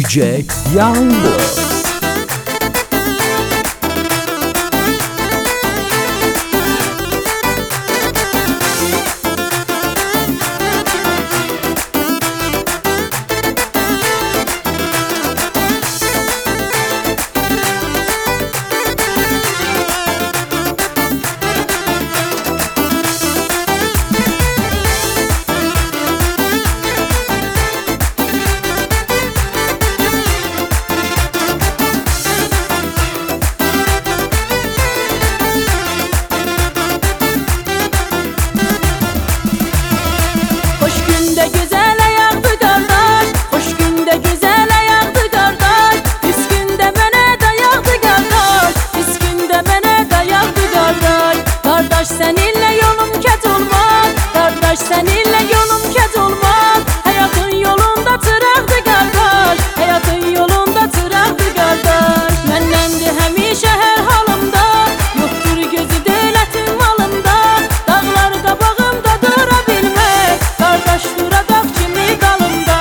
DJ Youngblood. Seninle yolum ket olmaz, kardeş seninle yolum ket olmaz. Hayatın yolunda tıraqdı kardeş, hayatın yolunda tıraqdı kardeş. Mənləndi həmişə hər halımda, yoxdur gözü dövlətin malında. Dağlar qabağımda dura bilmək, kardeş duracaq kimi dalımda.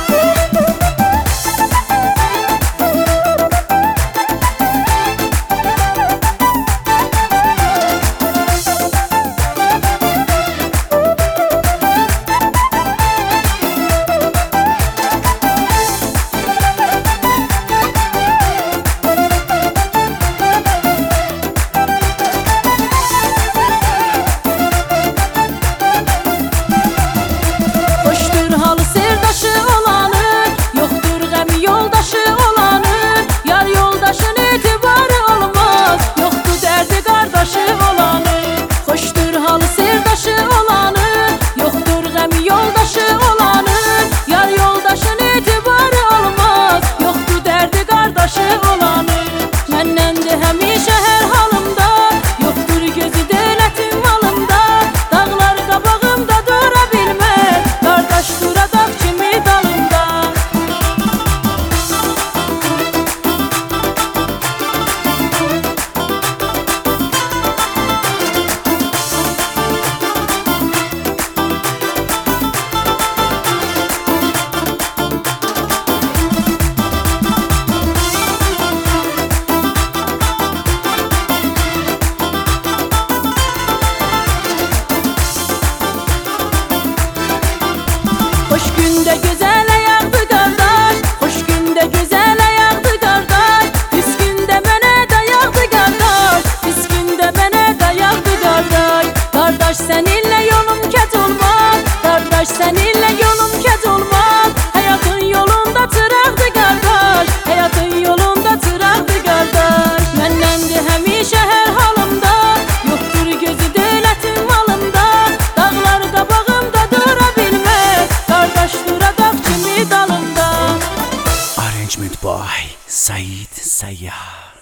Hoş günde güzel ayaqdı qardaş, hoş günde güzel ayaqdı qardaş. Pis gündə mənə dayaqdı qardaş, pis gündə mənə dayaqdı qardaş. Qardaş səninlə yolum ket olmaz, qardaş səninlə yolum ket olmaz. Hayatın yolunda tıraqdı qardaş, hayatın yolunda tıraqdı qardaş. Mənləndi həmişə hər halımda, yoxdur gözü dövlətin malında. Dağlar qabağımda dura bilmək, kardeş duracaq kimi dalımda. Arrangement by Said Sayyad.